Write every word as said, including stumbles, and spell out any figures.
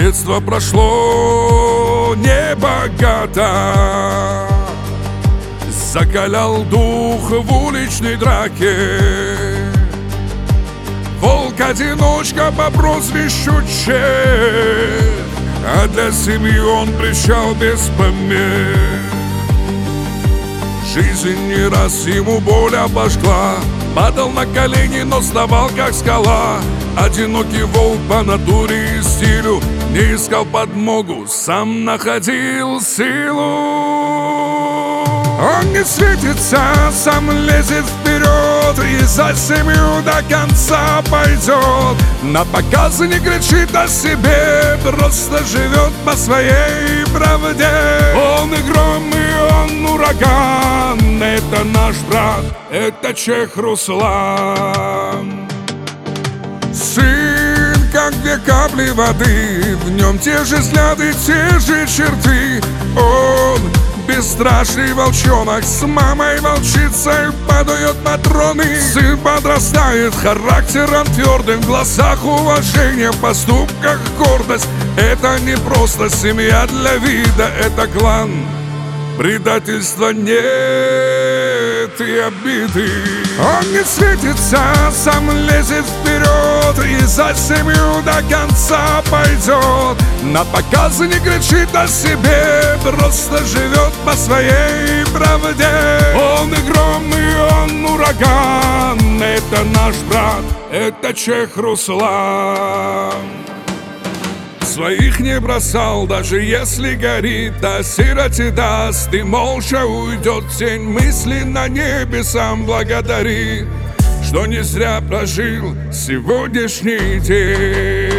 Детство прошло небогато, закалял дух в уличной драке. Волк-одиночка по прозвищу Чех, а для семьи он кричал без помех. Жизнь не раз ему боль обожгла, падал на колени, но вставал как скала. Одинокий волк по натуре и стилю не искал подмогу, сам находил силу. Он не светится, сам лезет вперед и за семью до конца пойдет. На показы не кричит о себе, просто живет по своей правде. Он и гром, и он ураган, это наш брат, это Чех Руслан. Сын, как две капли воды, в нем те же взгляды, те же черты. Он бесстрашный волчонок, с мамой волчицей подает патроны. Сын подрастает характером твердым, в глазах уважение, в поступках гордость. Это не просто семья для вида, это клан. Предательства нет и обиды. Он не светится, сам лезет вперед и за семью до конца пойдет. На показы не кричит о себе, просто живет по своей правде. Он и гром, и он ураган, это наш брат, это Чех Руслан. Своих не бросал, даже если горит, а сироте даст и молча уйдет в тень. Мысли на небе сам благодарит, что не зря прожил сегодняшний день.